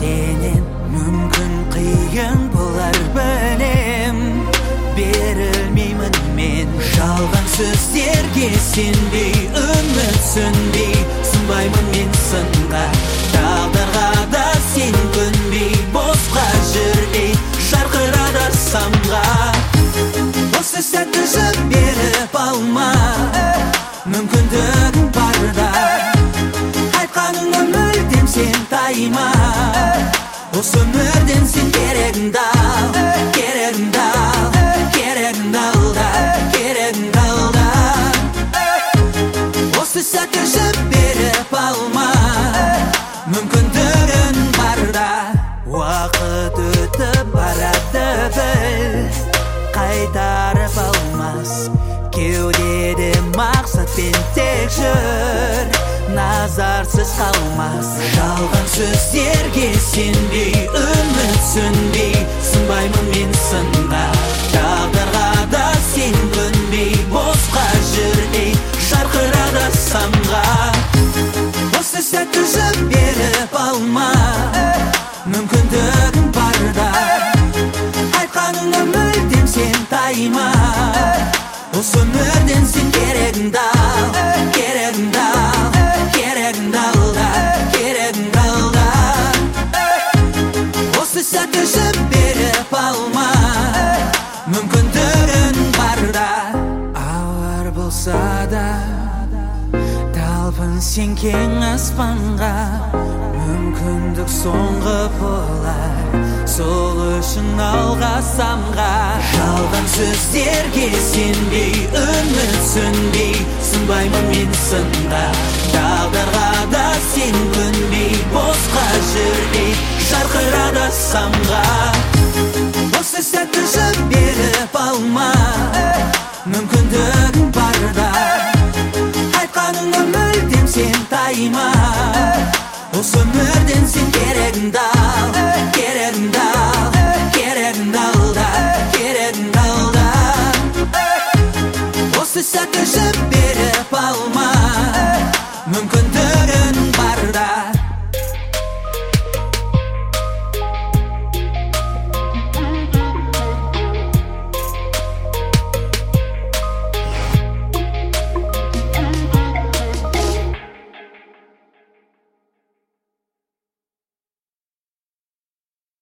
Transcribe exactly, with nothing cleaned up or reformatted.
менен мүмкін қиын болар білем, берілмеймін мен жалған сөздерге сенбей, үмітсінбей, сынбаймын мен сынға, тағдырға да сен көнбей, босқа жүрмей жарқырады самға. Осы сәтті жіберіп алма, мүмкіндігің барда, айтқаныңа мүлдем сен тайма. Осы өмірден сен керегіңді ал, керегіңді ал, керегіңді ал да, керегіңді ал да. Осы сәтті жіберіп алма, мүмкіндігің барда. Уақыт өтіп барады біл, қайтарып алмас, кеудеде мақсатпен тек жүр, назарсыз қалмас. Жалған сөздерге сенбей, үмітсінбей, сынбаймын мен сынға, тағдырға да сен көнбей, босқа жүрмей жарқырады самға. Осы сәтті жіберіп алма, мүмкіндігің барда, айтқаныңа мүлдем сен тайма. Осы өмірден сен керегіңді ал, керегіңді ал, керегіңді ал да, керегіңді ал да. Осы сәтті жіберіп алма, мүмкіндігің барда. Ауыр болса да талпын сен кең аспанға, мүмкіндік соңғы болар, сол үшін алға самға. Жалған сөздерге сенбей, үмітсінбей, сынбаймын мен сынға, тағдырға да сен көнбей, босқа жүрмей жарқырады самға. Осы сәтті жіберіп алма, мүмкіндігің барда, айтқаныңа мүлдем сен тайма. Осы өмірден сен керегіңді ал, керегіңді ал, керегіңді ал да, керегіңді ал да. Осы сәтті жіберіп алма, мүмкіндігің